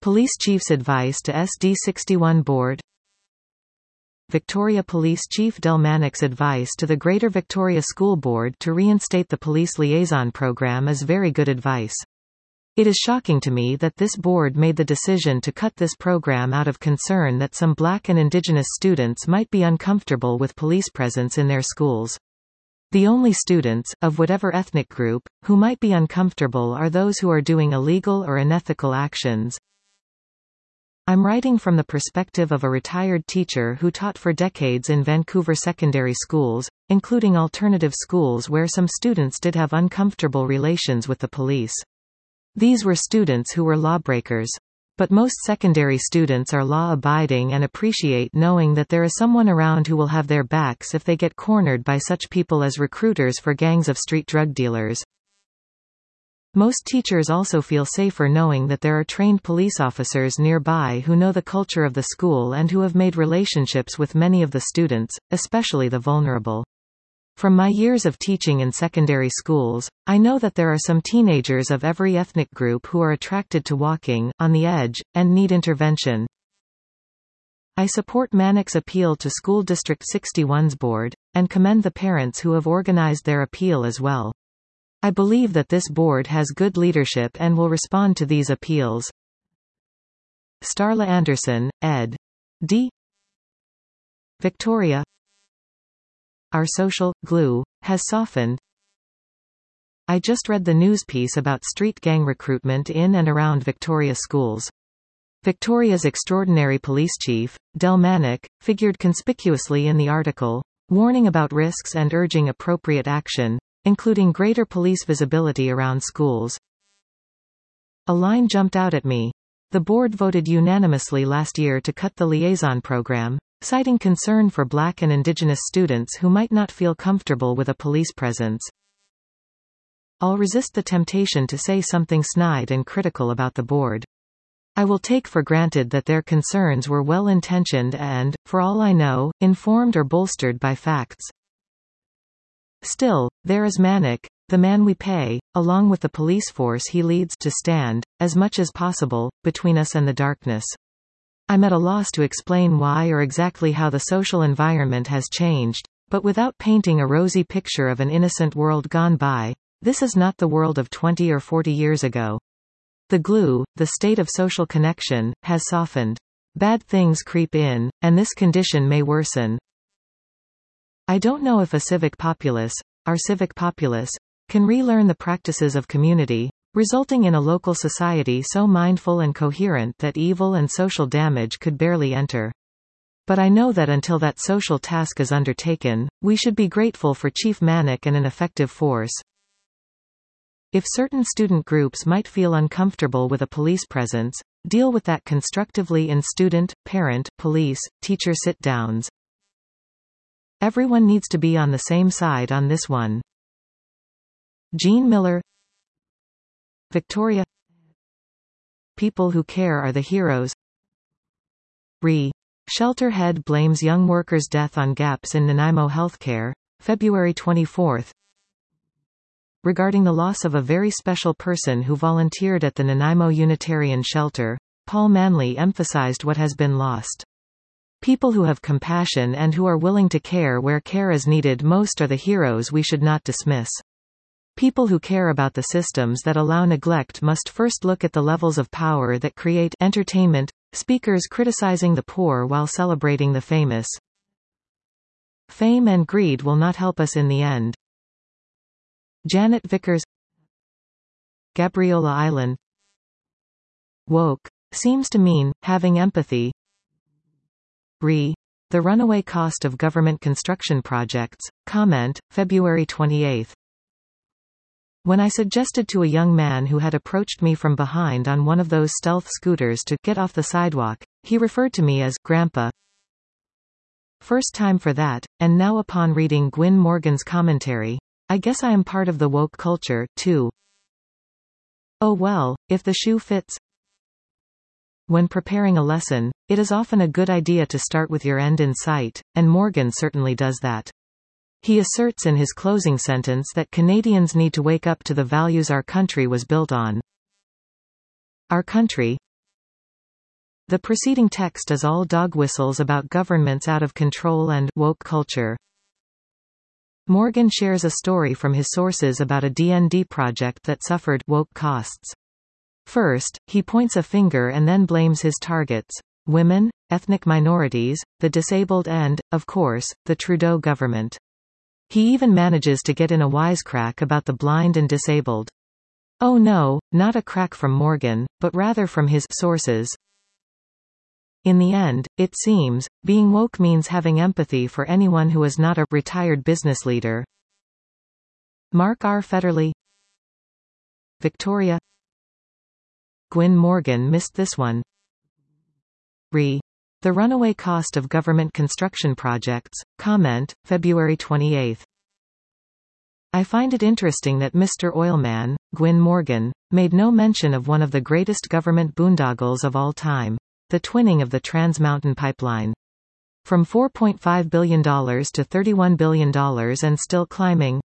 Police Chief's advice to SD61 Board. Victoria Police Chief Del Manic's advice to the Greater Victoria School Board to reinstate the Police Liaison Programme is very good advice. It is shocking to me that this board made the decision to cut this program out of concern that some Black and Indigenous students might be uncomfortable with police presence in their schools. The only students, of whatever ethnic group, who might be uncomfortable are those who are doing illegal or unethical actions. I'm writing from the perspective of a retired teacher who taught for decades in Vancouver secondary schools, including alternative schools where some students did have uncomfortable relations with the police. These were students who were lawbreakers. But most secondary students are law-abiding and appreciate knowing that there is someone around who will have their backs if they get cornered by such people as recruiters for gangs of street drug dealers. Most teachers also feel safer knowing that there are trained police officers nearby who know the culture of the school and who have made relationships with many of the students, especially the vulnerable. From my years of teaching in secondary schools, I know that there are some teenagers of every ethnic group who are attracted to walking on the edge, and need intervention. I support Manic's appeal to School District 61's board, and commend the parents who have organized their appeal as well. I believe that this board has good leadership and will respond to these appeals. Starla Anderson, ed. D. Victoria. Our social glue has softened. I just read the news piece about street gang recruitment in and around Victoria schools. Victoria's extraordinary police chief, Del Manic, figured conspicuously in the article, warning about risks and urging appropriate action, including greater police visibility around schools. A line jumped out at me. The board voted unanimously last year to cut the liaison program, citing concern for Black and Indigenous students who might not feel comfortable with a police presence. I'll resist the temptation to say something snide and critical about the board. I will take for granted that their concerns were well-intentioned and, for all I know, informed or bolstered by facts. Still, there is Manic, the man we pay, along with the police force he leads, to stand, as much as possible, between us and the darkness. I'm at a loss to explain why or exactly how the social environment has changed, but without painting a rosy picture of an innocent world gone by, this is not the world of 20 or 40 years ago. The glue, the state of social connection, has softened. Bad things creep in, and this condition may worsen. I don't know if a civic populace, our civic populace, can relearn the practices of community, resulting in a local society so mindful and coherent that evil and social damage could barely enter. But I know that until that social task is undertaken, we should be grateful for Chief Manic and an effective force. If certain student groups might feel uncomfortable with a police presence, deal with that constructively in student, parent, police, teacher sit-downs. Everyone needs to be on the same side on this one. Jean Miller, Victoria. People who care are the heroes. Shelter head blames young workers' death on gaps in Nanaimo healthcare, February 24. Regarding the loss of a very special person who volunteered at the Nanaimo Unitarian Shelter, Paul Manley emphasized what has been lost. People who have compassion and who are willing to care where care is needed most are the heroes we should not dismiss. People who care about the systems that allow neglect must first look at the levels of power that create entertainment, speakers criticizing the poor while celebrating the famous. Fame and greed will not help us in the end. Janet Vickers, Gabriola Island. Woke seems to mean having empathy. The runaway cost of government construction projects, comment, February 28. When I suggested to a young man who had approached me from behind on one of those stealth scooters to get off the sidewalk, he referred to me as Grandpa. First time for that, and now upon reading Gwyn Morgan's commentary, I guess I am part of the woke culture, too. Oh well, if the shoe fits. When preparing a lesson, it is often a good idea to start with your end in sight, and Morgan certainly does that. He asserts in his closing sentence that Canadians need to wake up to the values our country was built on. Our country. The preceding text is all dog whistles about governments out of control and woke culture. Morgan shares a story from his sources about a D&D project that suffered woke costs. First, he points a finger and then blames his targets: women, ethnic minorities, the disabled and, of course, the Trudeau government. He even manages to get in a wisecrack about the blind and disabled. Oh no, not a crack from Morgan, but rather from his sources. In the end, it seems, being woke means having empathy for anyone who is not a retired business leader. Mark R. Federley. Victoria. Gwyn Morgan missed this one. The runaway cost of government construction projects. Comment, February 28. I find it interesting that Mr. Oilman, Gwyn Morgan, made no mention of one of the greatest government boondoggles of all time. The twinning of the Trans Mountain Pipeline. From $4.5 billion to $31 billion and still climbing.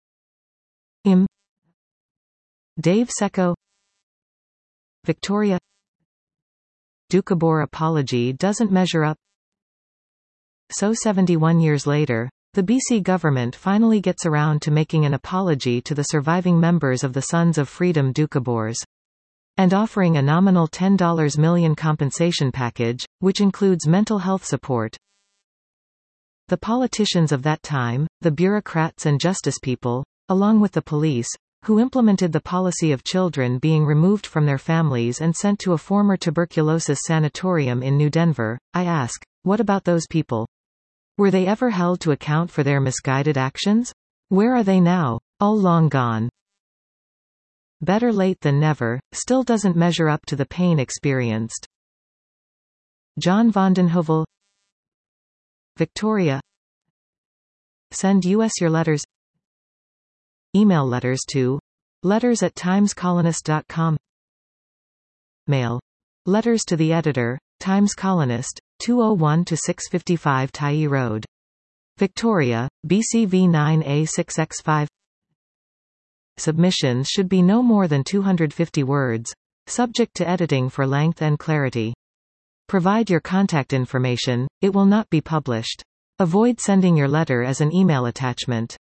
Dave Secco. Victoria. Doukhobor apology doesn't measure up. So 71 years later, the BC government finally gets around to making an apology to the surviving members of the Sons of Freedom Doukhobors. And offering a nominal $10 million compensation package, which includes mental health support. The politicians of that time, the bureaucrats and justice people, along with the police, who implemented the policy of children being removed from their families and sent to a former tuberculosis sanatorium in New Denver, I ask, what about those people? Were they ever held to account for their misguided actions? Where are they now? All long gone. Better late than never, still doesn't measure up to the pain experienced. John Vondenhovel. Victoria. Send us your letters. Email letters to letters@timescolonist.com. Mail. Letters to the editor, Times Colonist, 201 to 655 Tyee Road. Victoria, BCV 9A6X5. Submissions should be no more than 250 words, subject to editing for length and clarity. Provide your contact information, it will not be published. Avoid sending your letter as an email attachment.